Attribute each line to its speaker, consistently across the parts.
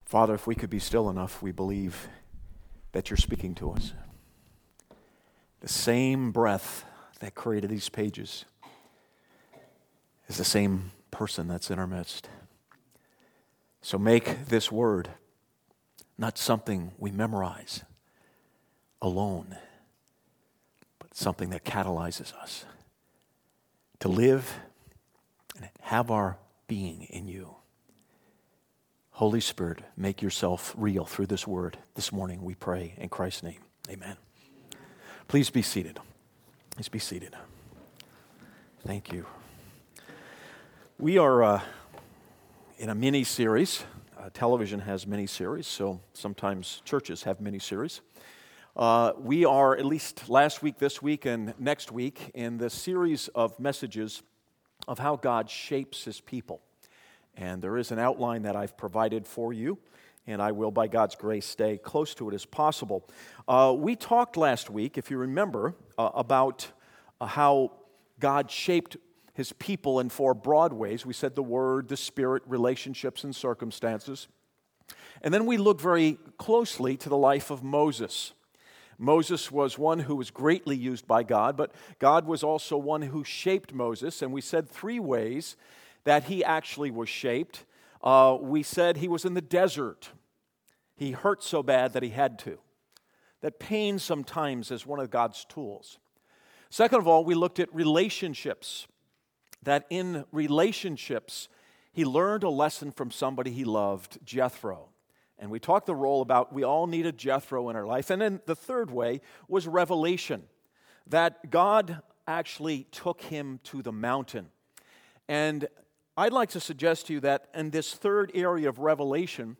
Speaker 1: Father, if we could be still enough, we believe that you're speaking to us. The same breath that created these pages is the same person that's in our midst. So make this word not something we memorize alone, but something that catalyzes us to live and have our being in you. Holy Spirit, make yourself real through this word this morning, we pray in Christ's name. Amen. Please be seated. Please be seated. Thank you. We are in a mini-series. Television has mini-series, so sometimes churches have mini-series. We are, at least last week, this week, and next week, in the series of messages of how God shapes His people. And there is an outline that I've provided for you, and I will, by God's grace, stay close to it as possible. We talked last week, if you remember, about how God shaped His people in four broad ways. We said the Word, the Spirit, relationships, and circumstances. And then we looked very closely to the life of Moses. Moses was one who was greatly used by God, but God was also one who shaped Moses, and we said three ways that he actually was shaped. We said he was in the desert. He hurt so bad that he had to. That pain sometimes is one of God's tools. Second of all, we looked at relationships. That in relationships, he learned a lesson from somebody he loved, Jethro. And we talked the role about we all need a Jethro in our life. And then the third way was revelation. That God actually took him to the mountain. And I'd like to suggest to you that in this third area of revelation,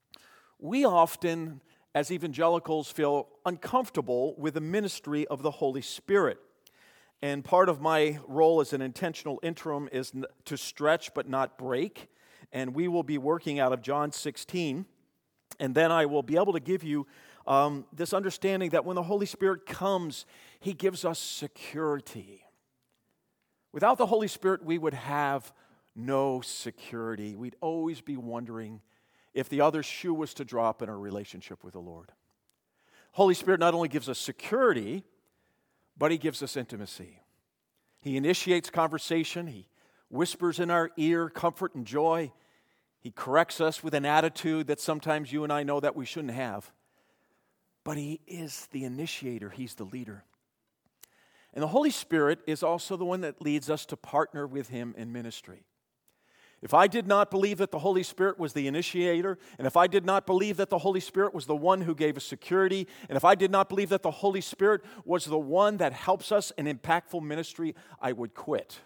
Speaker 1: we often, as evangelicals, feel uncomfortable with the ministry of the Holy Spirit. And part of my role as an intentional interim is to stretch but not break. And we will be working out of John 16. And then I will be able to give you this understanding that when the Holy Spirit comes, He gives us security. Without the Holy Spirit, we would have no security. We'd always be wondering if the other shoe was to drop in our relationship with the Lord. Holy Spirit not only gives us security, but He gives us intimacy. He initiates conversation. He whispers in our ear comfort and joy. He corrects us with an attitude that sometimes you and I know that we shouldn't have. But He is the initiator. He's the leader. And the Holy Spirit is also the one that leads us to partner with Him in ministry. If I did not believe that the Holy Spirit was the initiator, and if I did not believe that the Holy Spirit was the one who gave us security, and if I did not believe that the Holy Spirit was the one that helps us in impactful ministry, I would quit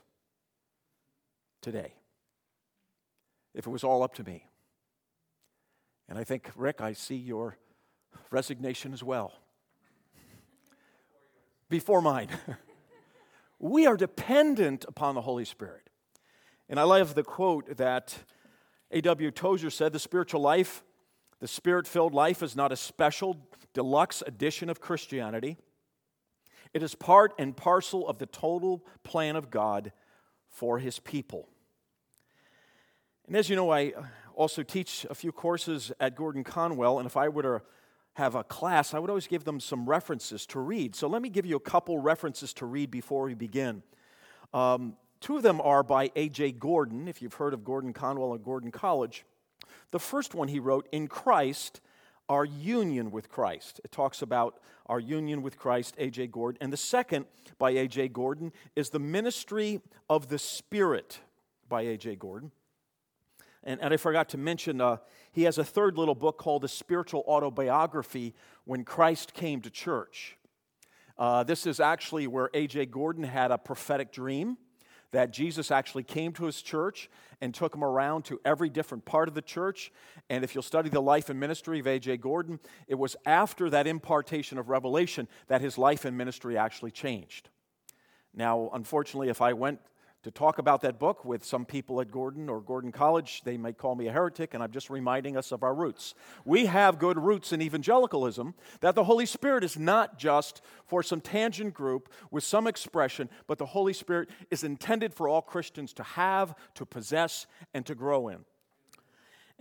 Speaker 1: today if it was all up to me. And I think, Rick, I see your resignation as well. Before mine. We are dependent upon the Holy Spirit. And I love the quote that A.W. Tozer said, the spiritual life, the Spirit-filled life is not a special deluxe edition of Christianity. It is part and parcel of the total plan of God for His people. And as you know, I also teach a few courses at Gordon Conwell, and if I were to have a class, I would always give them some references to read. So let me give you a couple references to read before we begin. Two of them are by A.J. Gordon, if you've heard of Gordon Conwell and Gordon College. The first one he wrote, In Christ, Our Union with Christ. It talks about our union with Christ, A.J. Gordon. And the second, by A.J. Gordon, is The Ministry of the Spirit, by A.J. Gordon. And I forgot to mention, he has a third little book called The Spiritual Autobiography, When Christ Came to Church. This is actually where A.J. Gordon had a prophetic dream that Jesus actually came to his church and took him around to every different part of the church. And if you'll study the life and ministry of A.J. Gordon, it was after that impartation of revelation that his life and ministry actually changed. Now, unfortunately, if I went to talk about that book with some people at Gordon or Gordon College, they might call me a heretic, and I'm just reminding us of our roots. We have good roots in evangelicalism, that the Holy Spirit is not just for some tangent group with some expression, but the Holy Spirit is intended for all Christians to have, to possess, and to grow in.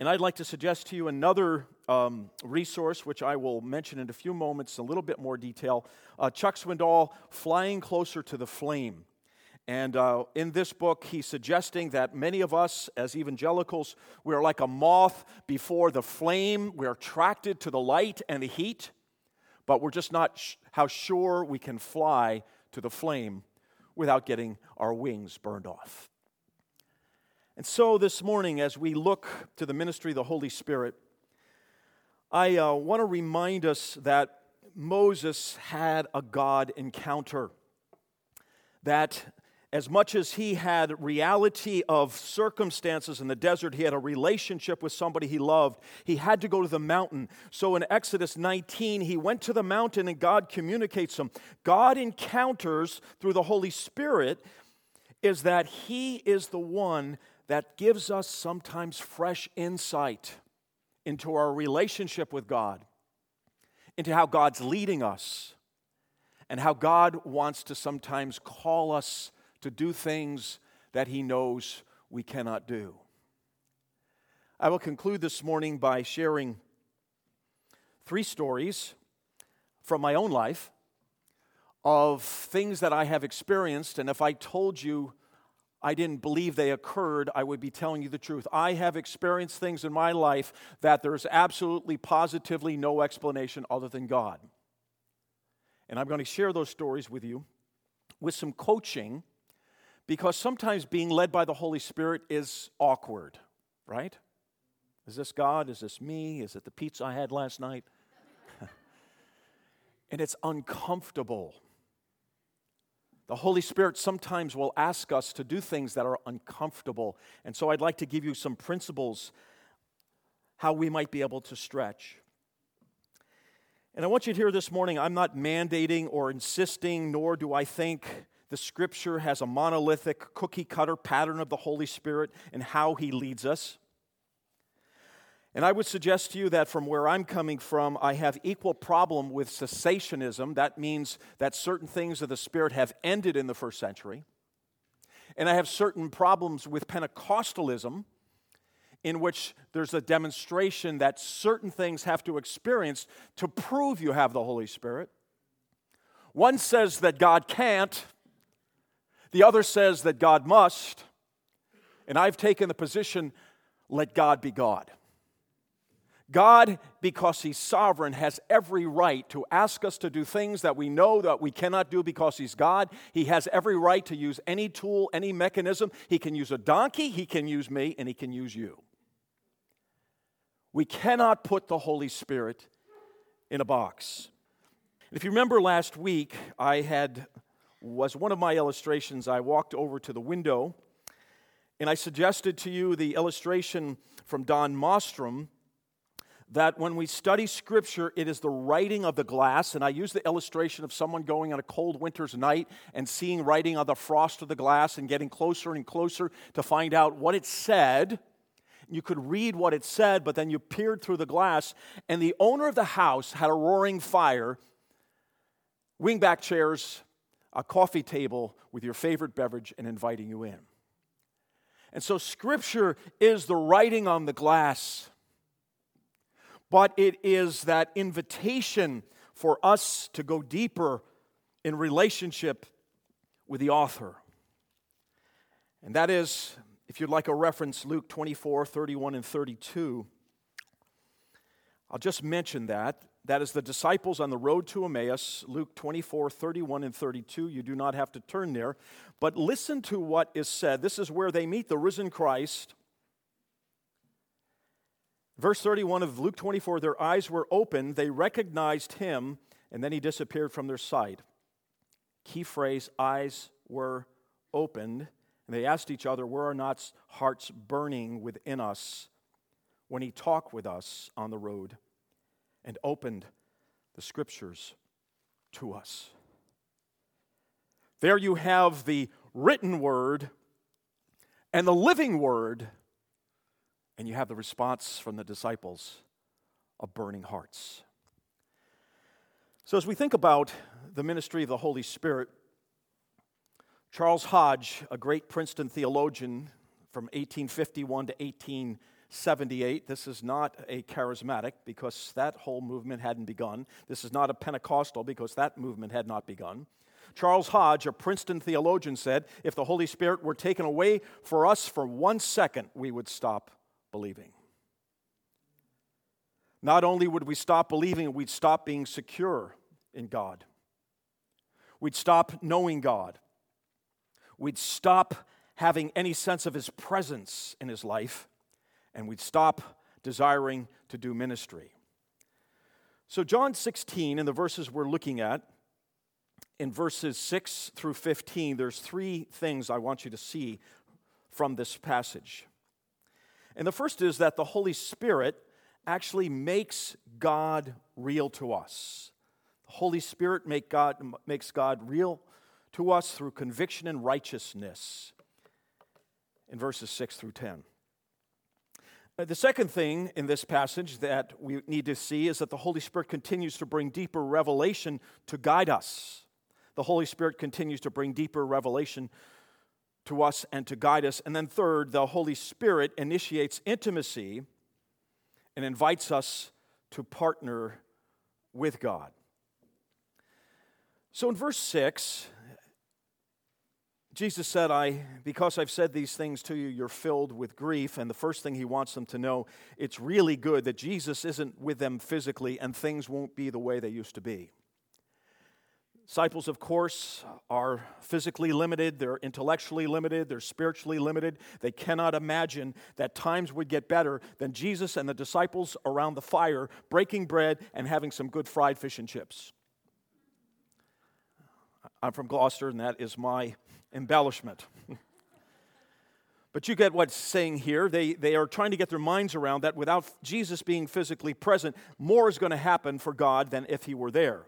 Speaker 1: And I'd like to suggest to you another resource, which I will mention in a few moments in a little bit more detail. Chuck Swindoll, Flying Closer to the Flame. And in this book, he's suggesting that many of us as evangelicals, we are like a moth before the flame. We're attracted to the light and the heat, but we're just not how sure we can fly to the flame without getting our wings burned off. And so this morning, as we look to the ministry of the Holy Spirit, I want to remind us that Moses had a God encounter. That as much as he had reality of circumstances in the desert, he had a relationship with somebody he loved. He had to go to the mountain. So in Exodus 19, he went to the mountain and God communicates him. God encounters through the Holy Spirit is that he is the one that gives us sometimes fresh insight into our relationship with God, into how God's leading us, and how God wants to sometimes call us to do things that he knows we cannot do. I will conclude this morning by sharing 3 stories from my own life of things that I have experienced, and if I told you I didn't believe they occurred, I would be telling you the truth. I have experienced things in my life that there's absolutely, positively no explanation other than God. And I'm going to share those stories with you with some coaching, because sometimes being led by the Holy Spirit is awkward, right? Is this God? Is this me? Is it the pizza I had last night? And it's uncomfortable. The Holy Spirit sometimes will ask us to do things that are uncomfortable. And so I'd like to give you some principles how we might be able to stretch. And I want you to hear this morning, I'm not mandating or insisting, nor do I think the Scripture has a monolithic, cookie-cutter pattern of the Holy Spirit and how he leads us. And I would suggest to you that from where I'm coming from, I have equal problem with cessationism. That means that certain things of the Spirit have ended in the first century. And I have certain problems with Pentecostalism, in which there's a demonstration that certain things have to experience to prove you have the Holy Spirit. One says that God can't. The other says that God must. And I've taken the position, let God be God. God, because he's sovereign, has every right to ask us to do things that we know that we cannot do because he's God. He has every right to use any tool, any mechanism. He can use a donkey, he can use me, and he can use you. We cannot put the Holy Spirit in a box. If you remember last week, was one of my illustrations, I walked over to the window and I suggested to you the illustration from Don Mostrom that when we study Scripture, it is the writing of the glass. And I use the illustration of someone going on a cold winter's night and seeing writing on the frost of the glass and getting closer and closer to find out what it said. You could read what it said, but then you peered through the glass, and the owner of the house had a roaring fire, wingback chairs, a coffee table with your favorite beverage, and inviting you in. And so Scripture is the writing on the glass, but it is that invitation for us to go deeper in relationship with the author. And that is, if you'd like a reference, Luke 24, 31 and 32. I'll just mention that. That is the disciples on the road to Emmaus, Luke 24, 31 and 32. You do not have to turn there. But listen to what is said. This is where they meet the risen Christ. Verse 31 of Luke 24, their eyes were opened, they recognized him, and then he disappeared from their sight. Key phrase, eyes were opened. And they asked each other, were our not hearts burning within us when he talked with us on the road and opened the Scriptures to us? There you have the written word and the living word, and you have the response from the disciples of burning hearts. So as we think about the ministry of the Holy Spirit, Charles Hodge, a great Princeton theologian from 1851 to 78. This is not a charismatic because that whole movement hadn't begun. This is not a Pentecostal because that movement had not begun. Charles Hodge, a Princeton theologian, said, if the Holy Spirit were taken away for us for 1 second, we would stop believing. Not only would we stop believing, we'd stop being secure in God. We'd stop knowing God. We'd stop having any sense of His presence in His life, and we'd stop desiring to do ministry. So John 16, in the verses we're looking at, in verses 6 through 15, there's 3 things I want you to see from this passage. And the first is that the Holy Spirit actually makes God real to us. The Holy Spirit makes God real to us through conviction and righteousness in verses 6 through 10. The second thing in this passage that we need to see is that the Holy Spirit continues to bring deeper revelation to guide us. The Holy Spirit continues to bring deeper revelation to us and to guide us. And then third, the Holy Spirit initiates intimacy and invites us to partner with God. So in verse 6, Jesus said, because I've said these things to you, you're filled with grief. And the first thing He wants them to know, it's really good that Jesus isn't with them physically and things won't be the way they used to be. Disciples, of course, are physically limited, they're intellectually limited, they're spiritually limited. They cannot imagine that times would get better than Jesus and the disciples around the fire, breaking bread and having some good fried fish and chips. I'm from Gloucester, and that is my embellishment. But you get what's saying here. They are trying to get their minds around that without Jesus being physically present, more is going to happen for God than if He were there.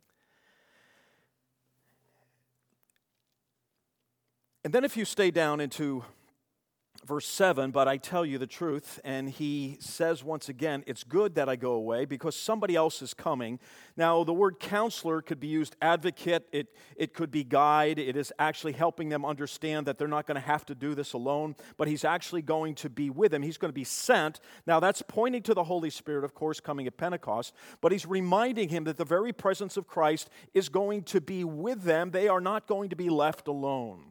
Speaker 1: And then if you stay down into verse 7, but I tell you the truth, and He says once again, it's good that I go away because somebody else is coming. Now, the word counselor could be used advocate, it could be guide. It is actually helping them understand that they're not going to have to do this alone, but He's actually going to be with them. He's going to be sent. Now, that's pointing to the Holy Spirit, of course, coming at Pentecost, but He's reminding him that the very presence of Christ is going to be with them. They are not going to be left alone.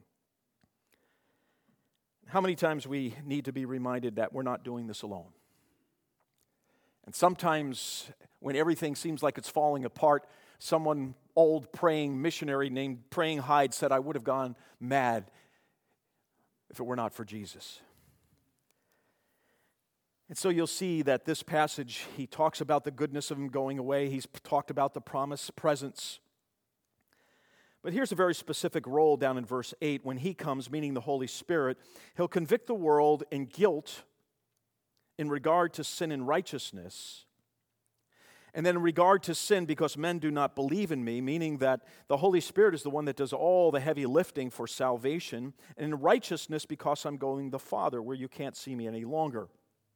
Speaker 1: How many times we need to be reminded that we're not doing this alone? And sometimes when everything seems like it's falling apart, someone old praying missionary named Praying Hyde said, I would have gone mad if it were not for Jesus. And so you'll see that this passage, he talks about the goodness of Him going away. He's talked about the promised presence. But here's a very specific role down in verse 8. When He comes, meaning the Holy Spirit, He'll convict the world in guilt in regard to sin and righteousness. And then in regard to sin, because men do not believe in Me, meaning that the Holy Spirit is the one that does all the heavy lifting for salvation. And in righteousness, because I'm going to the Father, where you can't see Me any longer.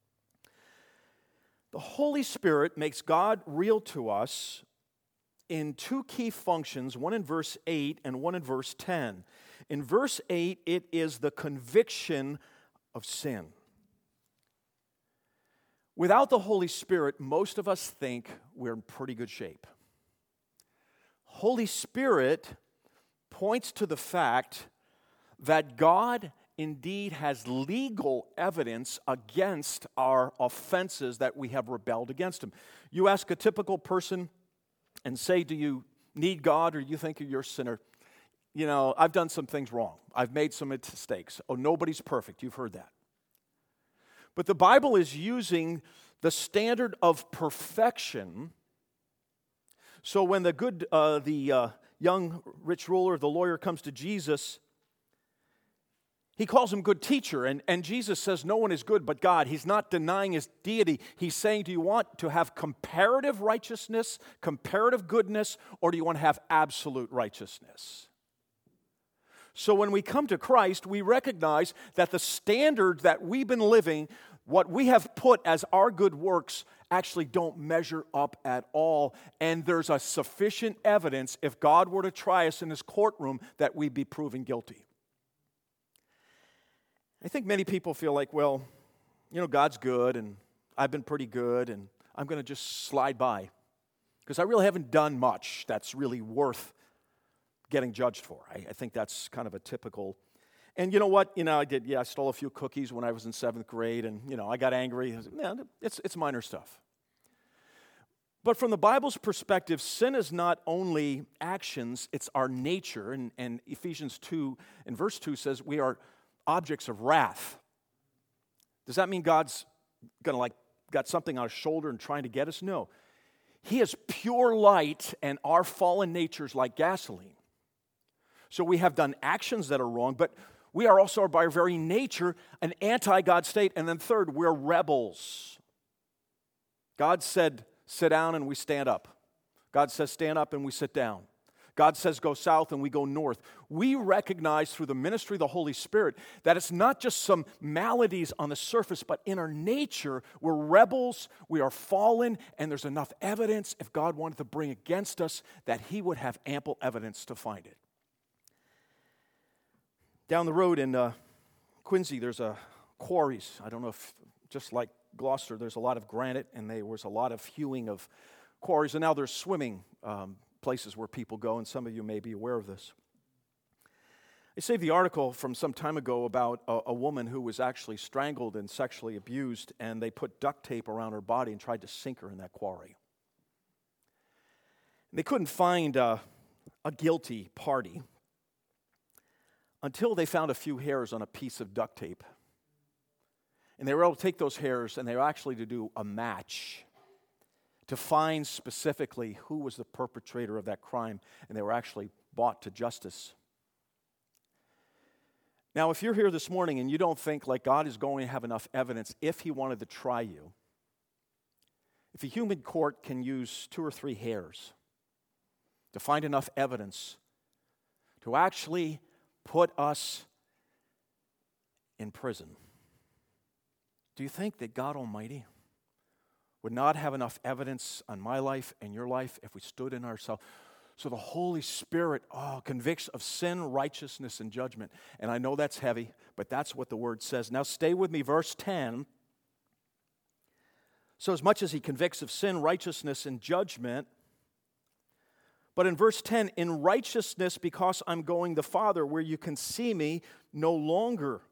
Speaker 1: The Holy Spirit makes God real to us in 2 key functions, one in verse 8 and one in verse 10. In verse 8, it is the conviction of sin. Without the Holy Spirit, most of us think we're in pretty good shape. Holy Spirit points to the fact that God indeed has legal evidence against our offenses that we have rebelled against Him. You ask a typical person and say, do you need God or you think you're a sinner? You know, I've done some things wrong. I've made some mistakes. Oh, nobody's perfect. You've heard that. But the Bible is using the standard of perfection. So when the young rich ruler, the lawyer, comes to Jesus, he calls Him good teacher, and Jesus says no one is good but God. He's not denying His deity. He's saying, do you want to have comparative righteousness, comparative goodness, or do you want to have absolute righteousness? So when we come to Christ, we recognize that the standard that we've been living, what we have put as our good works, actually don't measure up at all. And there's a sufficient evidence, if God were to try us in His courtroom, that we'd be proven guilty. I think many people feel like, well, God's good and I've been pretty good and I'm going to just slide by because I really haven't done much that's really worth getting judged for. I think that's kind of a typical. And you know what? I stole a few cookies when I was in 7th grade and, I got angry. It's minor stuff. But from the Bible's perspective, sin is not only actions, it's our nature. And Ephesians 2 and verse 2 says we are objects of wrath. Does that mean God's going to got something on his shoulder and trying to get us? No. He is pure light and our fallen nature is like gasoline. So we have done actions that are wrong, but we are also by our very nature an anti-God state. And then third, we're rebels. God said, sit down and we stand up. God says, stand up and we sit down. God says, go south and we go north. We recognize through the ministry of the Holy Spirit that it's not just some maladies on the surface, but in our nature, we're rebels, we are fallen, and there's enough evidence, if God wanted to bring against us, that he would have ample evidence to find it. Down the road in Quincy, there's a quarries. I don't know if, just like Gloucester, there's a lot of granite, and there was a lot of hewing of quarries, and now there's swimming places where people go, and some of you may be aware of this. I saved the article from some time ago about a woman who was actually strangled and sexually abused, and they put duct tape around her body and tried to sink her in that quarry. And they couldn't find a guilty party until they found a few hairs on a piece of duct tape. And they were able to take those hairs and they were actually to do a match to find specifically who was the perpetrator of that crime, and they were actually brought to justice. Now, if you're here this morning and you don't think like God is going to have enough evidence if he wanted to try you, if a human court can use 2 or 3 hairs to find enough evidence to actually put us in prison, do you think that God Almighty would not have enough evidence on my life and your life if we stood in ourselves? So the Holy Spirit convicts of sin, righteousness, and judgment. And I know that's heavy, but that's what the Word says. Now stay with me, verse 10. So as much as he convicts of sin, righteousness, and judgment, but in verse 10, in righteousness because I'm going the Father, where you can see me no longer.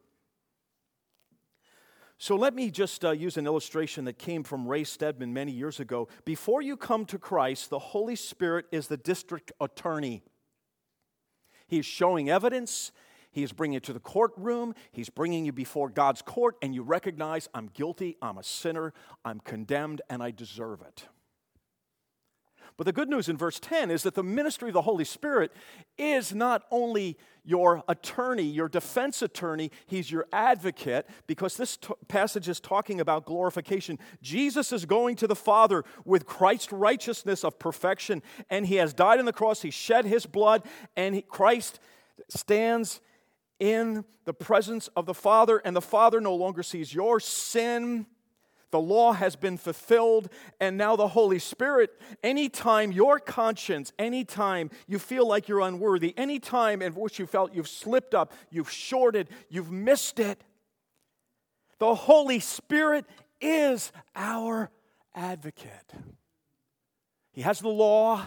Speaker 1: So let me just use an illustration that came from Ray Stedman many years ago. Before you come to Christ, the Holy Spirit is the district attorney. He is showing evidence. He is bringing you to the courtroom. He's bringing you before God's court, and you recognize I'm guilty, I'm a sinner, I'm condemned, and I deserve it. But the good news in verse 10 is that the ministry of the Holy Spirit is not only your attorney, your defense attorney, he's your advocate, because this passage is talking about glorification. Jesus is going to the Father with Christ's righteousness of perfection, and he has died on the cross, he shed his blood, and Christ stands in the presence of the Father, and the Father no longer sees your sin. The law has been fulfilled, and now the Holy Spirit, anytime your conscience, anytime you feel like you're unworthy, anytime in which you felt you've slipped up, you've shorted, you've missed it, the Holy Spirit is our advocate. He has the law,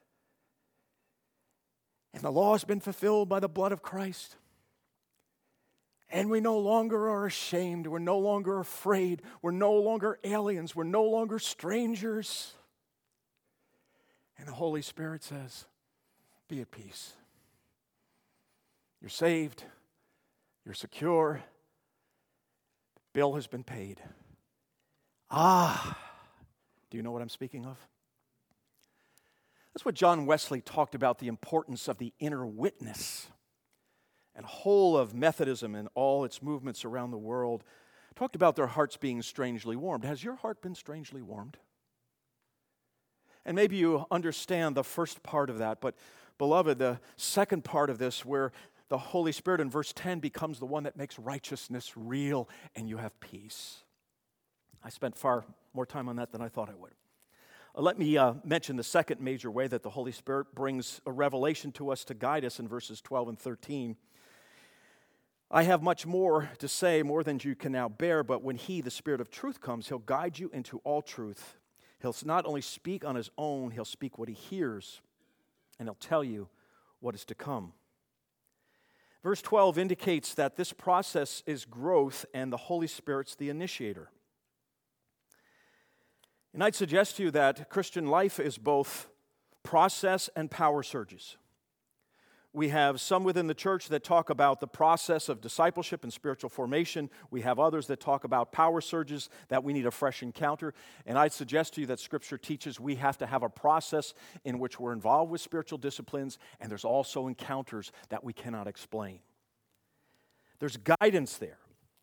Speaker 1: and the law has been fulfilled by the blood of Christ. And we no longer are ashamed. We're no longer afraid. We're no longer aliens. We're no longer strangers. And the Holy Spirit says, be at peace. You're saved. You're secure. The bill has been paid. Do you know what I'm speaking of? That's what John Wesley talked about, the importance of the inner witness. And whole of Methodism and all its movements around the world talked about their hearts being strangely warmed. Has your heart been strangely warmed? And maybe you understand the first part of that, but beloved, the second part of this, where the Holy Spirit in verse 10 becomes the one that makes righteousness real and you have peace. I spent far more time on that than I thought I would. Let me mention the second major way that the Holy Spirit brings a revelation to us to guide us in verses 12 and 13. I have much more to say, more than you can now bear, but when He, the Spirit of truth, comes, He'll guide you into all truth. He'll not only speak on His own, He'll speak what He hears, and He'll tell you what is to come. Verse 12 indicates that this process is growth, and the Holy Spirit's the initiator. And I'd suggest to you that Christian life is both process and power surges. We have some within the church that talk about the process of discipleship and spiritual formation. We have others that talk about power surges, that we need a fresh encounter. And I'd suggest to you that Scripture teaches we have to have a process in which we're involved with spiritual disciplines, and there's also encounters that we cannot explain. There's guidance there.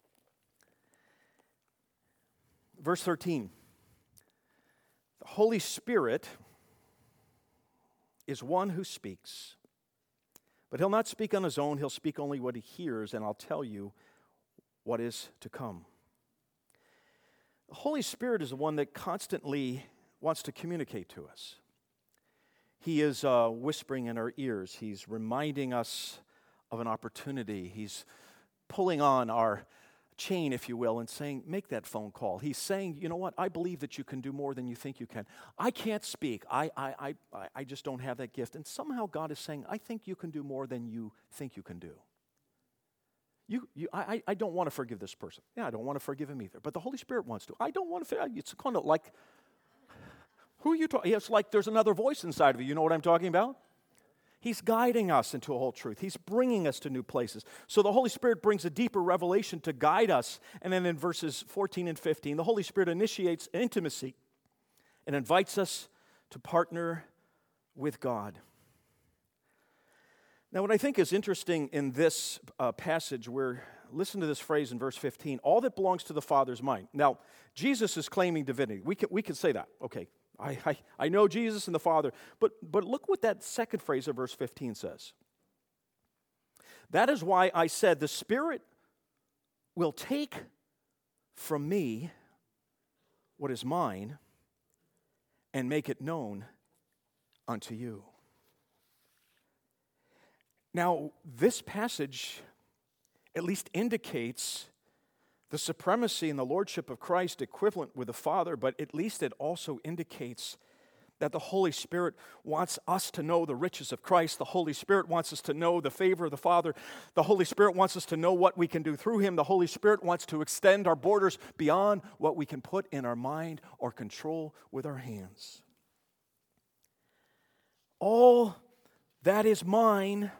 Speaker 1: Verse 13. The Holy Spirit is one who speaks. But He'll not speak on His own. He'll speak only what He hears, and I'll tell you what is to come. The Holy Spirit is the one that constantly wants to communicate to us. He is whispering in our ears. He's reminding us of an opportunity. He's pulling on our chain, if you will, and saying, make that phone call. He's saying, you know what, I believe that you can do more than you think you can. I can't speak. I just don't have that gift. And somehow God is saying, I think you can do more than you think you can do. I don't want to forgive this person. Yeah, I don't want to forgive him either. But the Holy Spirit wants to. I don't want to forgive. It's kind of like, who are you talking? It's like there's another voice inside of you. You know what I'm talking about? He's guiding us into a whole truth. He's bringing us to new places. So the Holy Spirit brings a deeper revelation to guide us. And then in verses 14 and 15, the Holy Spirit initiates intimacy and invites us to partner with God. Now, what I think is interesting in this passage, listen to this phrase in verse 15, all that belongs to the Father is mine. Now, Jesus is claiming divinity. We can say that. Okay, I know Jesus and the Father. But look what that second phrase of verse 15 says. That is why I said the Spirit will take from me what is mine and make it known unto you. Now, this passage at least indicates the supremacy and the lordship of Christ equivalent with the Father, but at least it also indicates that the Holy Spirit wants us to know the riches of Christ. The Holy Spirit wants us to know the favor of the Father. The Holy Spirit wants us to know what we can do through Him. The Holy Spirit wants to extend our borders beyond what we can put in our mind or control with our hands. All that is mine,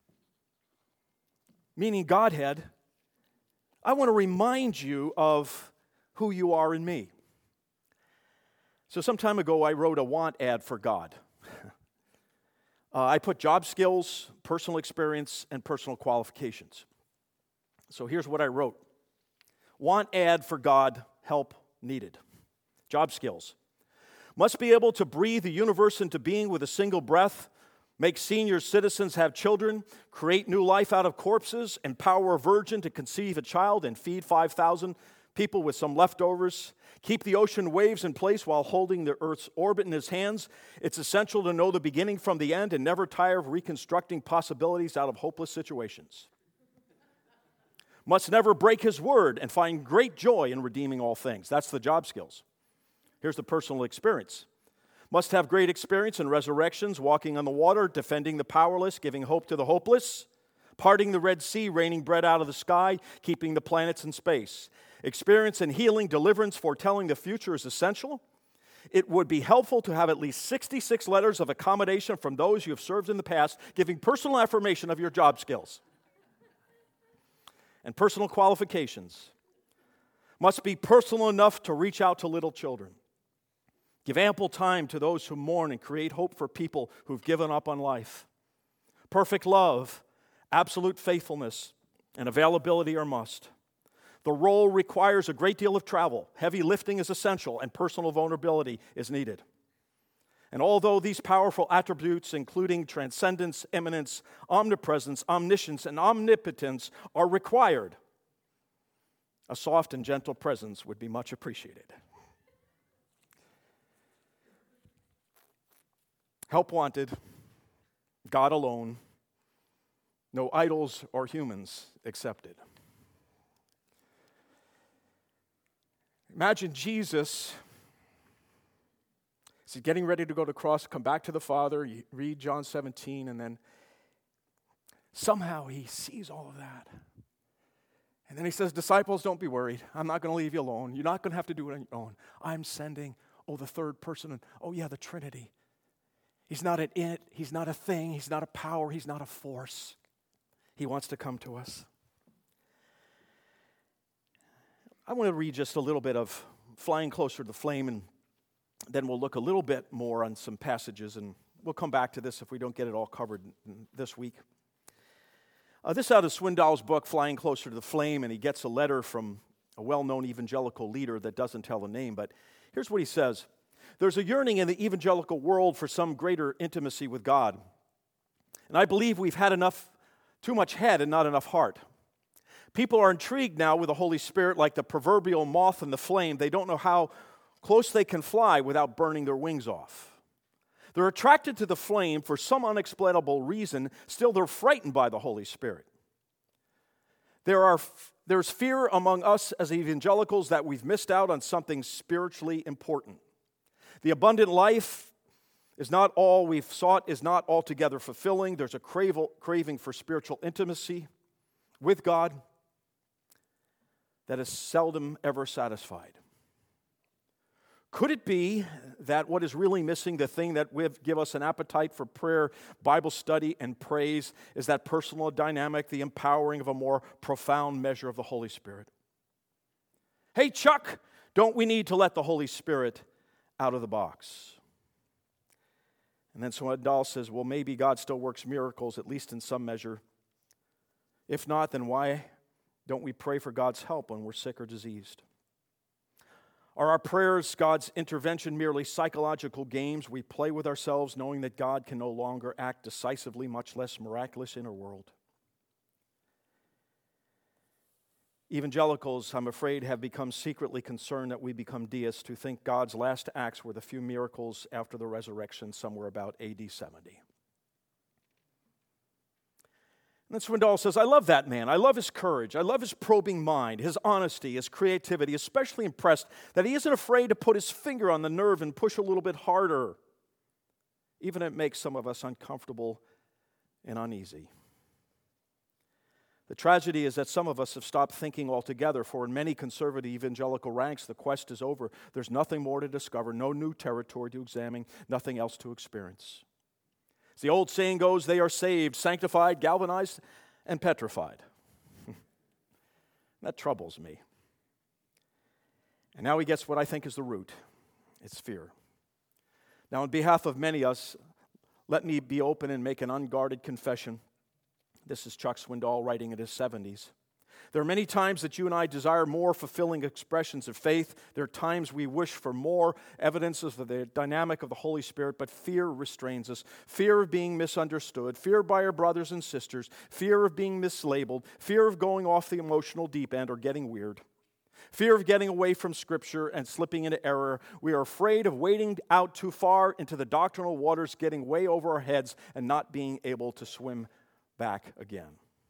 Speaker 1: meaning Godhead, I want to remind you of who you are in me. So some time ago, I wrote a want ad for God. I put job skills, personal experience, and personal qualifications. So here's what I wrote. Want ad for God, help needed. Job skills. Must be able to breathe the universe into being with a single breath, make senior citizens have children, create new life out of corpses, empower a virgin to conceive a child and feed 5,000 people with some leftovers, keep the ocean waves in place while holding the earth's orbit in his hands. It's essential to know the beginning from the end and never tire of reconstructing possibilities out of hopeless situations. Must never break his word and find great joy in redeeming all things. That's the job skills. Here's the personal experience. Must have great experience in resurrections, walking on the water, defending the powerless, giving hope to the hopeless, parting the Red Sea, raining bread out of the sky, keeping the planets in space. Experience in healing, deliverance, foretelling the future is essential. It would be helpful to have at least 66 letters of accommodation from those you have served in the past, giving personal affirmation of your job skills. And personal qualifications. Must be personal enough to reach out to little children. Give ample time to those who mourn and create hope for people who've given up on life. Perfect love, absolute faithfulness, and availability are must. The role requires a great deal of travel. Heavy lifting is essential, and personal vulnerability is needed. And although these powerful attributes, including transcendence, immanence, omnipresence, omniscience, and omnipotence, are required, a soft and gentle presence would be much appreciated. Help wanted, God alone, No idols or humans accepted. Imagine Jesus, he's getting ready to go to the cross, come back to the Father, you read John 17, and then somehow he sees all of that. And then he says, disciples, don't be worried. I'm not going to leave you alone. You're not going to have to do it on your own. I'm sending, the third person, the Trinity. He's not an it, he's not a thing, he's not a power, he's not a force. He wants to come to us. I want to read just a little bit of Flying Closer to the Flame, and then we'll look a little bit more on some passages, and we'll come back to this if we don't get it all covered this week. This is out of Swindoll's book, Flying Closer to the Flame, and he gets a letter from a well-known evangelical leader that doesn't tell the name, but here's what he says. There's a yearning in the evangelical world for some greater intimacy with God. And I believe we've had too much head and not enough heart. People are intrigued now with the Holy Spirit like the proverbial moth in the flame. They don't know how close they can fly without burning their wings off. They're attracted to the flame for some unexplainable reason. Still, they're frightened by the Holy Spirit. There's fear among us as evangelicals that we've missed out on something spiritually important. The abundant life is not all we've sought, is not altogether fulfilling. There's a craving for spiritual intimacy with God that is seldom ever satisfied. Could it be that what is really missing, the thing that would give us an appetite for prayer, Bible study, and praise, is that personal dynamic, the empowering of a more profound measure of the Holy Spirit? Hey, Chuck, don't we need to let the Holy Spirit out of the box? And then Swindoll says, well, maybe God still works miracles, at least in some measure. If not, then why don't we pray for God's help when we're sick or diseased? Are our prayers, God's intervention, merely psychological games we play with ourselves, knowing that God can no longer act decisively, much less miraculous in our world? Evangelicals, I'm afraid, have become secretly concerned that we become deists who think God's last acts were the few miracles after the resurrection somewhere about AD 70. And then Swindoll says, I love that man. I love his courage. I love his probing mind, his honesty, his creativity, especially impressed that he isn't afraid to put his finger on the nerve and push a little bit harder, even if it makes some of us uncomfortable and uneasy. The tragedy is that some of us have stopped thinking altogether, for in many conservative evangelical ranks, the quest is over. There's nothing more to discover, no new territory to examine, nothing else to experience. As the old saying goes, they are saved, sanctified, galvanized, and petrified. That troubles me. And now he gets what I think is the root. It's fear. Now, on behalf of many of us, let me be open and make an unguarded confession. This is Chuck Swindoll writing in his 70s. There are many times that you and I desire more fulfilling expressions of faith. There are times we wish for more evidences of the dynamic of the Holy Spirit, but fear restrains us. Fear of being misunderstood, fear by our brothers and sisters, fear of being mislabeled, fear of going off the emotional deep end or getting weird, fear of getting away from Scripture and slipping into error. We are afraid of wading out too far into the doctrinal waters, getting way over our heads, and not being able to swim back again.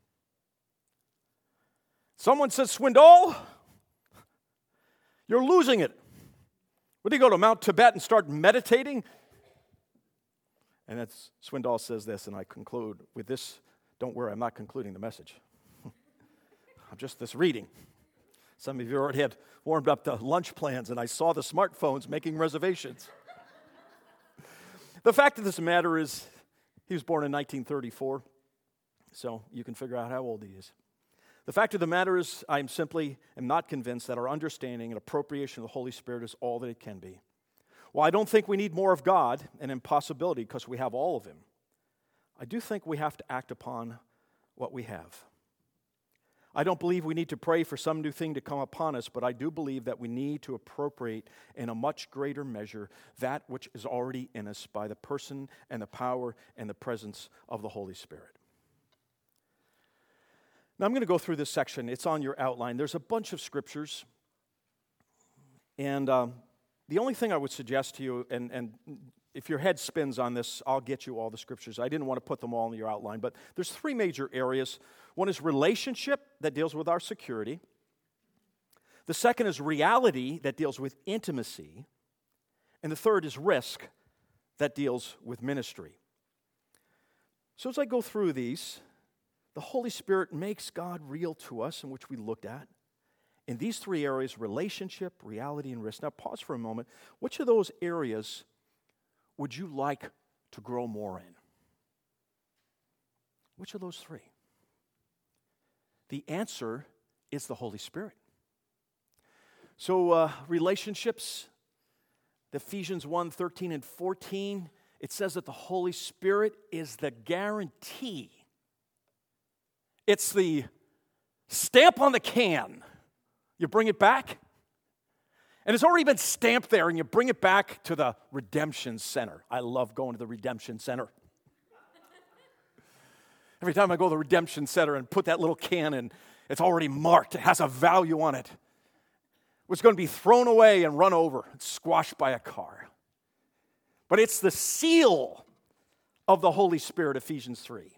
Speaker 1: Someone says, Swindoll, you're losing it. What do you go to Mount Tibet and start meditating? And that's, Swindoll says this, and I conclude with this. Don't worry, I'm not concluding the message. I'm just this reading. Some of you already had warmed up the lunch plans, and I saw the smartphones making reservations. The fact of this matter is, he was born in 1934, so you can figure out how old he is. The fact of the matter is, I am not convinced that our understanding and appropriation of the Holy Spirit is all that it can be. While I don't think we need more of God, an impossibility because we have all of Him, I do think we have to act upon what we have. I don't believe we need to pray for some new thing to come upon us, but I do believe that we need to appropriate in a much greater measure that which is already in us by the person and the power and the presence of the Holy Spirit. Now, I'm going to go through this section. It's on your outline. There's a bunch of scriptures, and
Speaker 2: The only thing I would suggest to you, and if your head spins on this, I'll get you all the scriptures. I didn't want to put them all in your outline, but there's three major areas. One is relationship, that deals with our security. The second is reality, that deals with intimacy. And the third is risk, that deals with ministry. So as I go through these, the Holy Spirit makes God real to us, in which we looked at. In these three areas, relationship, reality, and risk. Now pause for a moment. Which of those areas would you like to grow more in? Which of those three? The answer is the Holy Spirit. So relationships, Ephesians 1:13 and 14, it says that the Holy Spirit is the guarantee. It's the stamp on the can. You bring it back, and it's already been stamped there, and you bring it back to the Redemption Center. I love going to the Redemption Center. Every time I go to the Redemption Center and put that little can in, it's already marked. It has a value on it. It's going to be thrown away and run over and squashed by a car. But it's the seal of the Holy Spirit, Ephesians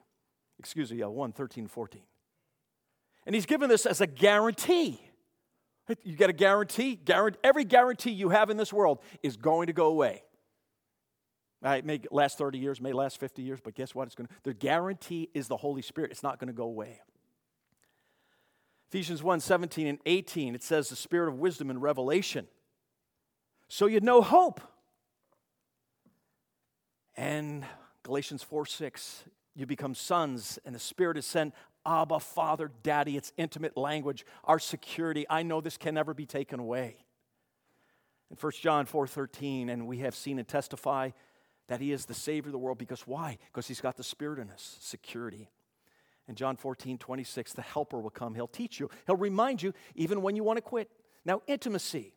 Speaker 2: 1:13, 14. And he's given this as a guarantee. You get a guarantee? Every guarantee you have in this world is going to go away. It may last 30 years, may last 50 years, but guess what? The guarantee is the Holy Spirit. It's not going to go away. Ephesians 1:17 and 18, it says the spirit of wisdom and revelation. So you know hope. And Galatians 4:6, you become sons, and the Spirit is sent, Abba, Father, Daddy. It's intimate language, our security. I know this can never be taken away. In 1 John 4:13, and we have seen and testify that He is the Savior of the world. Because why? Because He's got the Spirit in us, security. In John 14:26, the Helper will come. He'll teach you. He'll remind you even when you want to quit. Now, intimacy.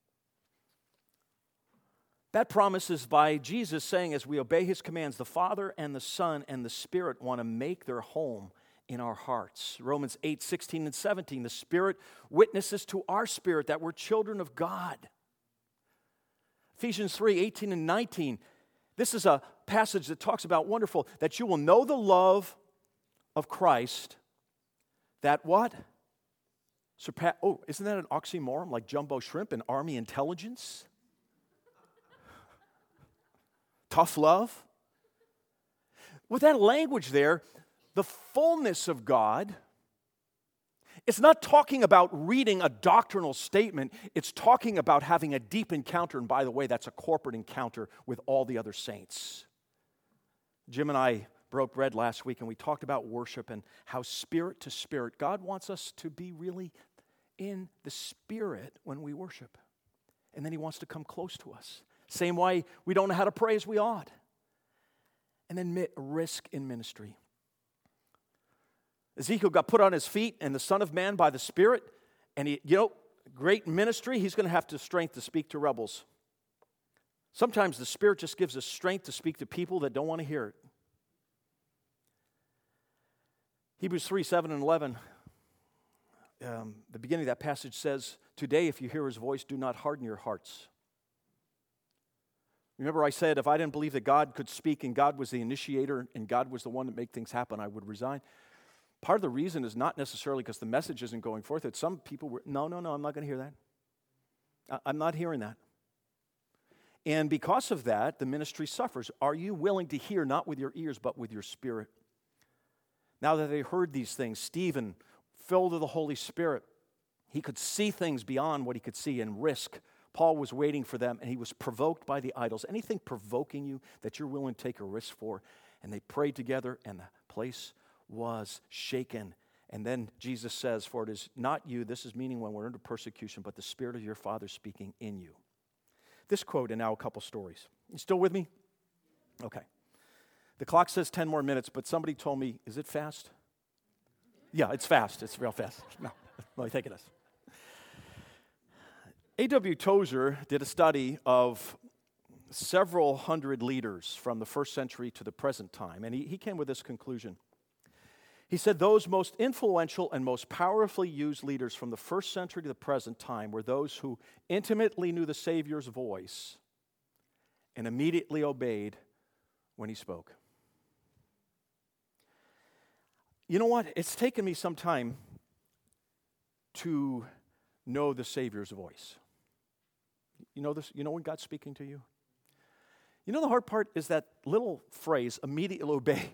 Speaker 2: That promise is by Jesus saying, as we obey His commands, the Father and the Son and the Spirit want to make their home in our hearts. Romans 8:16 and 17, the Spirit witnesses to our spirit that we're children of God. Ephesians 3:18 and 19, this is a passage that talks about wonderful, that you will know the love of Christ, that what? Isn't that an oxymoron, like jumbo shrimp and army intelligence? Tough love. With that language there, the fullness of God, it's not talking about reading a doctrinal statement. It's talking about having a deep encounter. And by the way, that's a corporate encounter with all the other saints. Jim and I broke bread last week, and we talked about worship and how spirit to spirit, God wants us to be really in the Spirit when we worship. And then He wants to come close to us. Same way we don't know how to pray as we ought. And then risk in ministry. Ezekiel got put on his feet, and the Son of Man by the Spirit, and great ministry, he's going to have the strength to speak to rebels. Sometimes the Spirit just gives us strength to speak to people that don't want to hear it. Hebrews 3:7 and 11, the beginning of that passage says, today if you hear His voice, do not harden your hearts. Remember I said if I didn't believe that God could speak and God was the initiator and God was the one that made things happen, I would resign. Part of the reason is not necessarily because the message isn't going forth. It's some people were, no, I'm not going to hear that. I'm not hearing that. And because of that, the ministry suffers. Are you willing to hear not with your ears but with your spirit? Now that they heard these things, Stephen, filled with the Holy Spirit, he could see things beyond what he could see and risk. Paul was waiting for them, and he was provoked by the idols. Anything provoking you that you're willing to take a risk for? And they prayed together, and the place was shaken. And then Jesus says, for it is not you, this is meaning when we're under persecution, but the Spirit of your Father speaking in you. This quote and now a couple stories. You still with me? Okay. The clock says 10 more minutes, but somebody told me, is it fast? Yeah, it's fast. It's real fast. No, let me take it as. A.W. Tozer did a study of several hundred leaders from the first century to the present time, and he came with this conclusion. He said those most influential and most powerfully used leaders from the first century to the present time were those who intimately knew the Savior's voice and immediately obeyed when he spoke. You know what? It's taken me some time to know the Savior's voice. You know this? You know when God's speaking to you? You know the hard part is that little phrase, immediately obey.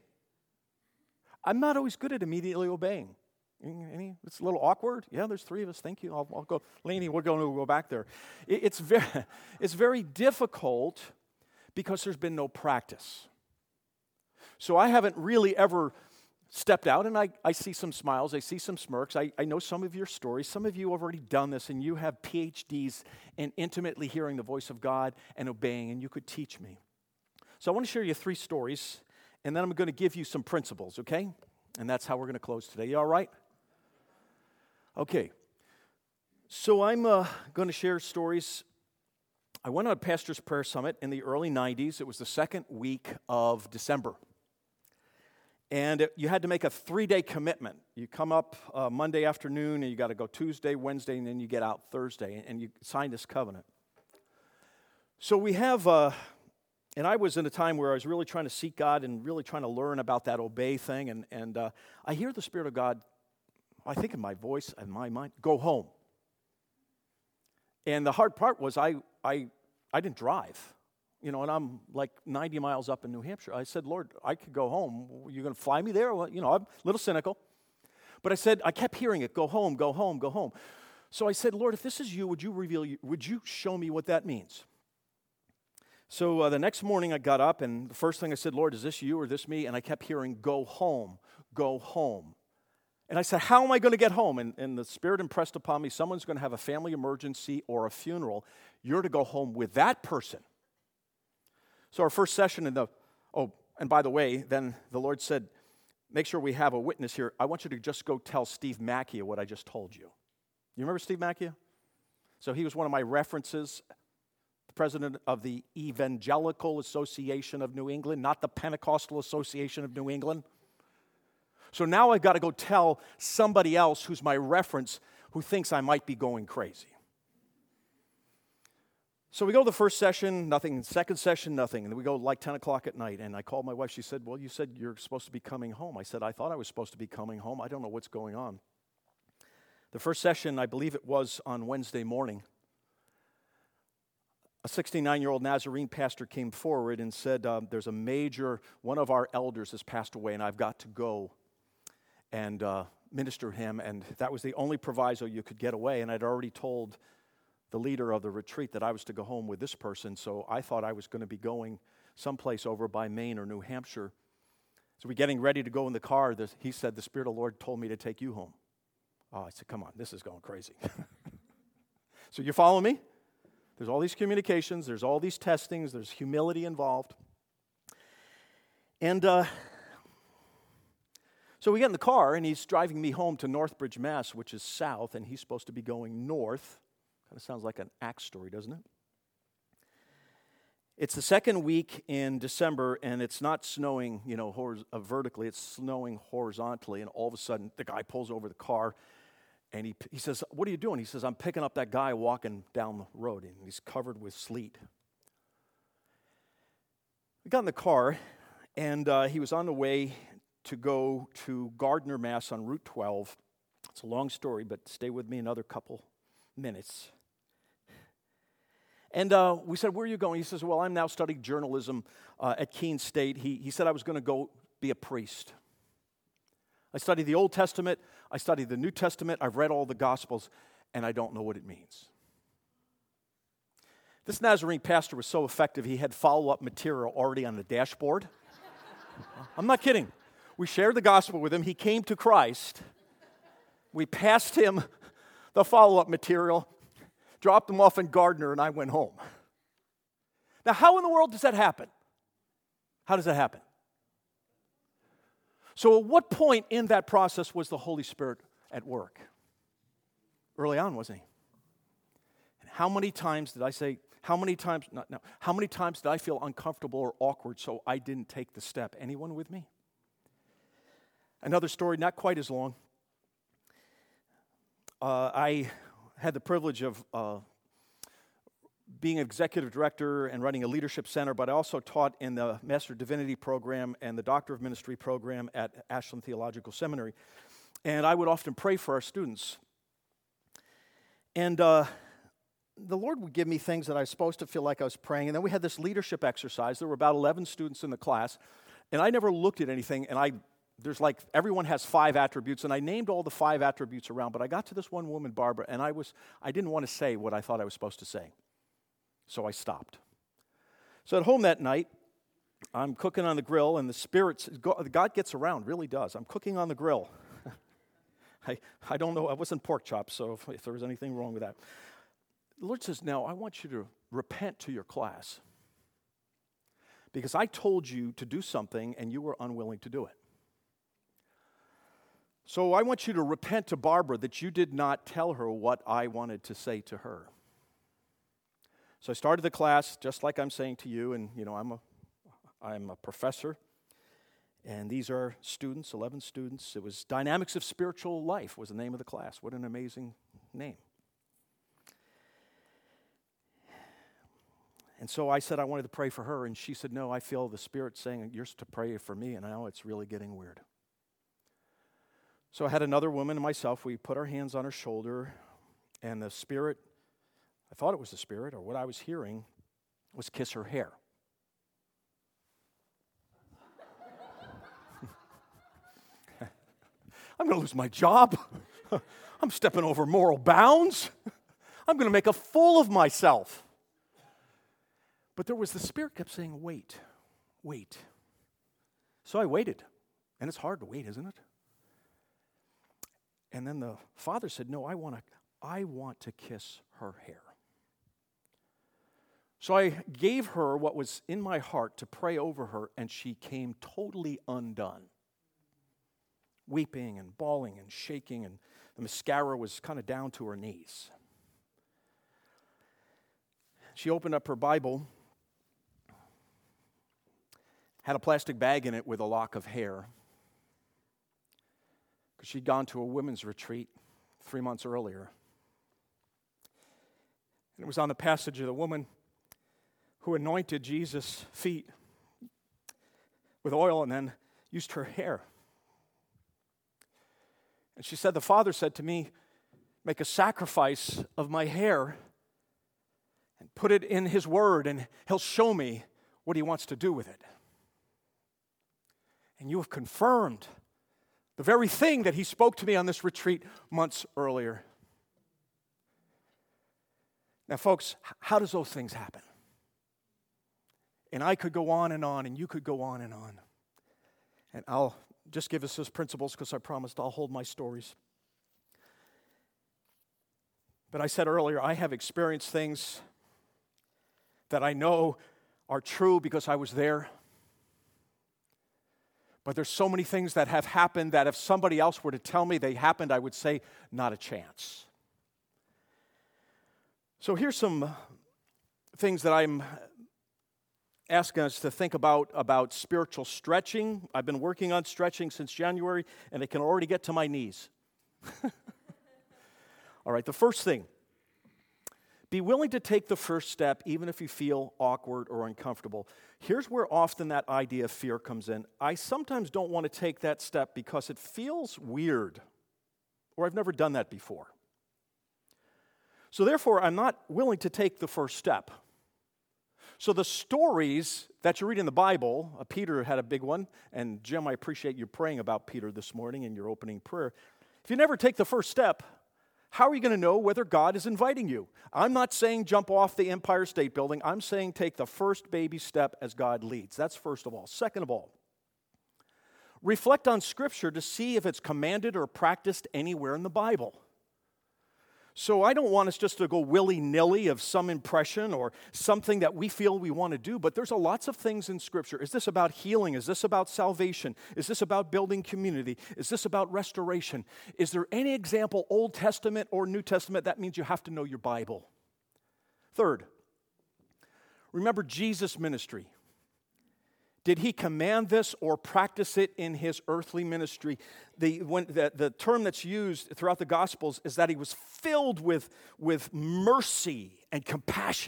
Speaker 2: I'm not always good at immediately obeying. It's a little awkward. Yeah, there's three of us. Thank you. I'll go. Lainey, we're going to go back there. It's very difficult because there's been no practice. So I haven't really ever stepped out, and I see some smiles. I see some smirks. I know some of your stories. Some of you have already done this, and you have PhDs in intimately hearing the voice of God and obeying, and you could teach me. So I want to share you 3 stories, and then I'm going to give you some principles, okay? And that's how we're going to close today. You all right? Okay. So I'm going to share stories. I went on a pastor's prayer summit in the early 90s. It was the second week of December. And you had to make a 3-day commitment. You come up Monday afternoon, and you got to go Tuesday, Wednesday, and then you get out Thursday, and you sign this covenant. So we have, and I was in a time where I was really trying to seek God and really trying to learn about that obey thing, and I hear the Spirit of God, I think in my voice and my mind, go home. And the hard part was I didn't drive. You know, and I'm like 90 miles up in New Hampshire. I said, Lord, I could go home. You're going to fly me there? Well, you know, I'm a little cynical. But I kept hearing it, go home, go home, go home. So I said, Lord, if this is you, would you show me what that means? So the next morning I got up, and the first thing I said, Lord, is this you or this me? And I kept hearing, go home, go home. And I said, how am I going to get home? And the Spirit impressed upon me, someone's going to have a family emergency or a funeral. You're to go home with that person. So our first session and by the way, then the Lord said, make sure we have a witness here. I want you to just go tell Steve Macchia what I just told you. You remember Steve Macchia? So he was one of my references, the president of the Evangelical Association of New England, not the Pentecostal Association of New England. So now I've got to go tell somebody else who's my reference who thinks I might be going crazy. So we go to the first session, nothing. Second session, nothing. And then we go like 10 o'clock at night. And I called my wife. She said, well, you said you're supposed to be coming home. I said, I thought I was supposed to be coming home. I don't know what's going on. The first session, I believe it was on Wednesday morning. A 69-year-old Nazarene pastor came forward and said, there's one of our elders has passed away, and I've got to go and minister him. And that was the only proviso you could get away. And I'd already told the leader of the retreat that I was to go home with this person, so I thought I was going to be going someplace over by Maine or New Hampshire. So we're getting ready to go in the car. He said, the Spirit of the Lord told me to take you home. Oh, I said, come on, this is going crazy. So you follow me? There's all these communications, there's all these testings, there's humility involved. And so we get in the car, and he's driving me home to Northbridge, Mass., which is south, and he's supposed to be going north. Kind of sounds like an Acts story, doesn't it? It's the second week in December, and it's not snowing, vertically. It's snowing horizontally, and all of a sudden, the guy pulls over the car, and he says, what are you doing? He says, I'm picking up that guy walking down the road, and he's covered with sleet. We got in the car, and he was on the way to go to Gardner, Mass. On Route 12. It's a long story, but stay with me another couple minutes. And we said, where are you going? He says, well, I'm now studying journalism at Keene State. He said I was going to go be a priest. I studied the Old Testament. I studied the New Testament. I've read all the Gospels, and I don't know what it means. This Nazarene pastor was so effective, he had follow-up material already on the dashboard. I'm not kidding. We shared the gospel with him. He came to Christ. We passed him the follow-up material, dropped him off in Gardner, and I went home. Now, how in the world does that happen? How does that happen? So at what point in that process was the Holy Spirit at work? Early on, wasn't he? And how many times did I feel uncomfortable or awkward so I didn't take the step? Anyone with me? Another story, not quite as long. I had the privilege of being an executive director and running a leadership center, but I also taught in the Master of Divinity program and the Doctor of Ministry program at Ashland Theological Seminary. And I would often pray for our students. And the Lord would give me things that I was supposed to feel like I was praying. And then we had this leadership exercise. There were about 11 students in the class. And I never looked at anything. And there's like, everyone has 5 attributes. And I named all the 5 attributes around. But I got to this one woman, Barbara, and I didn't want to say what I thought I was supposed to say. So I stopped. So at home that night, I'm cooking on the grill. And the spirits, God gets around, really does. I'm cooking on the grill. I don't know, I wasn't pork chops, so if there was anything wrong with that. The Lord says, now I want you to repent to your class because I told you to do something and you were unwilling to do it. So I want you to repent to Barbara that you did not tell her what I wanted to say to her. So I started the class just like I'm saying to you, and I'm a professor. And these are students, 11 students. It was Dynamics of Spiritual Life was the name of the class. What an amazing name. And so I said I wanted to pray for her, and she said, no, I feel the Spirit saying you're to pray for me, and now it's really getting weird. So I had another woman and myself. We put our hands on her shoulder, and the Spirit, I thought it was the Spirit, or what I was hearing, was kiss her hair. I'm going to lose my job. I'm stepping over moral bounds. I'm going to make a fool of myself. But there was the Spirit kept saying, wait. So I waited. And it's hard to wait, isn't it? And then the Father said, no, I want to kiss her hair. So I gave her what was in my heart to pray over her, and she came totally undone. Weeping and bawling and shaking, and the mascara was kind of down to her knees. She opened up her Bible, had a plastic bag in it with a lock of hair, because she'd gone to a women's retreat 3 months earlier. And it was on the passage of the woman who anointed Jesus' feet with oil and then used her hair. And she said, the Father said to me, make a sacrifice of my hair and put it in His Word, and He'll show me what He wants to do with it. And you have confirmed the very thing that He spoke to me on this retreat months earlier. Now, folks, how does those things happen? And I could go on, and you could go on. And I'll just give us those principles because I promised I'll hold my stories. But I said earlier, I have experienced things that I know are true because I was there. But there's so many things that have happened that if somebody else were to tell me they happened, I would say, not a chance. So here's some things that I'm asking us to think about spiritual stretching. I've been working on stretching since January, and it can already get to my knees. All right, the first thing, be willing to take the first step even if you feel awkward or uncomfortable. Here's where often that idea of fear comes in. I sometimes don't want to take that step because it feels weird, or I've never done that before. So therefore, I'm not willing to take the first step. So the stories that you read in the Bible, Peter had a big one, and Jim, I appreciate you praying about Peter this morning in your opening prayer. If you never take the first step, how are you going to know whether God is inviting you? I'm not saying jump off the Empire State Building. I'm saying take the first baby step as God leads. That's first of all. Second of all, reflect on Scripture to see if it's commanded or practiced anywhere in the Bible. So I don't want us just to go willy-nilly of some impression or something that we feel we want to do, but there's lots of things in Scripture. Is this about healing? Is this about salvation? Is this about building community? Is this about restoration? Is there any example, Old Testament or New Testament? That means you have to know your Bible. Third, remember Jesus' ministry. Did he command this or practice it in his earthly ministry? The term that's used throughout the Gospels is that he was filled with mercy and compassion.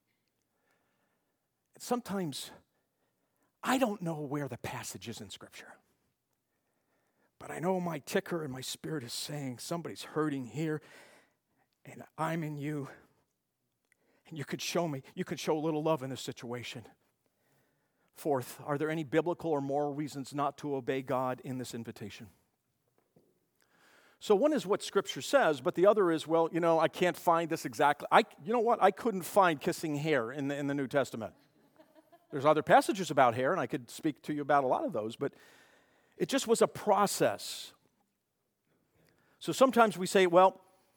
Speaker 2: And sometimes I don't know where the passage is in Scripture, but I know my ticker and my spirit is saying somebody's hurting here, and I'm in you, and you could show a little love in this situation. Fourth, are there any biblical or moral reasons not to obey God in this invitation? So one is what Scripture says, but the other is, well, I can't find this exactly. You know what? I couldn't find kissing hair in the New Testament. There's other passages about hair, and I could speak to you about a lot of those, but it just was a process. So sometimes we say, well,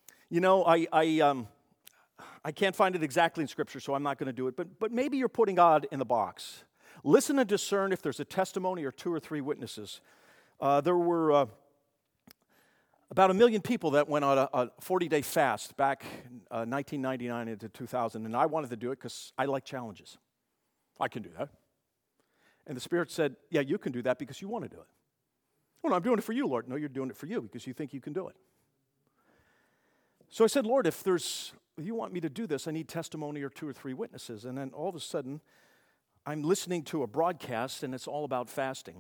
Speaker 2: I can't find it exactly in Scripture, so I'm not going to do it. But maybe you're putting God in the box. Listen and discern if there's a testimony or 2 or 3 witnesses. There were about 1 million people that went on a 40-day fast back in 1999 into 2000, and I wanted to do it because I like challenges. I can do that. And the Spirit said, yeah, you can do that because you want to do it. Well, no, I'm doing it for you, Lord. No, you're doing it for you because you think you can do it. So I said, Lord, if you want me to do this, I need testimony or 2 or 3 witnesses. And then all of a sudden, I'm listening to a broadcast, and it's all about fasting.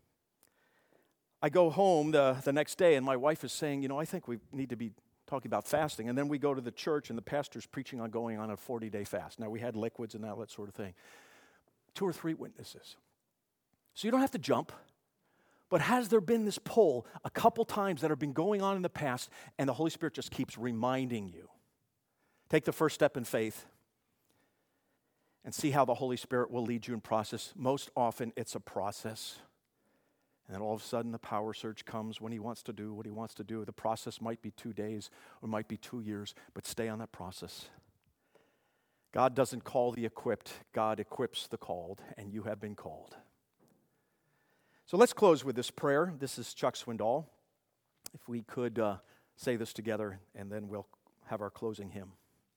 Speaker 2: I go home the next day, and my wife is saying, I think we need to be talking about fasting. And then we go to the church, and the pastor's preaching on going on a 40-day fast. Now, we had liquids and that sort of thing. 2 or 3 witnesses. So you don't have to jump. But has there been this pull a couple times that have been going on in the past, and the Holy Spirit just keeps reminding you? Take the first step in faith and see how the Holy Spirit will lead you in process. Most often, it's a process. And then all of a sudden, the power surge comes when he wants to do what he wants to do. The process might be 2 days or might be 2 years, but stay on that process. God doesn't call the equipped. God equips the called, and you have been called. So let's close with this prayer. This is Chuck Swindoll. If we could say this together, and then we'll have our closing hymn.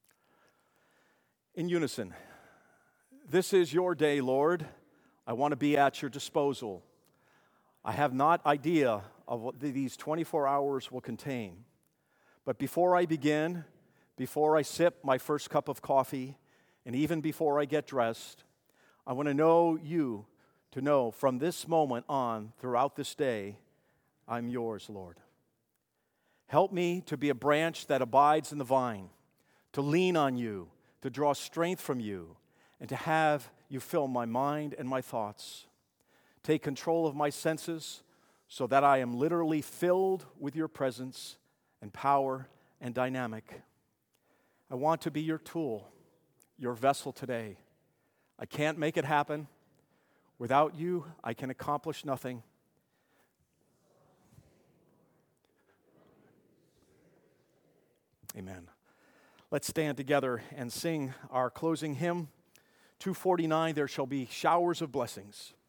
Speaker 2: In unison, this is your day, Lord. I want to be at your disposal. I have not idea of what these 24 hours will contain. But before I begin, before I sip my first cup of coffee, and even before I get dressed, I want to know you, to know from this moment on throughout this day, I'm yours, Lord. Help me to be a branch that abides in the vine, to lean on you, to draw strength from you, and to have you fill my mind and my thoughts. Take control of my senses so that I am literally filled with your presence and power and dynamic. I want to be your tool, your vessel today. I can't make it happen. Without you, I can accomplish nothing. Amen. Let's stand together and sing our closing hymn, 249, There Shall Be Showers of Blessings.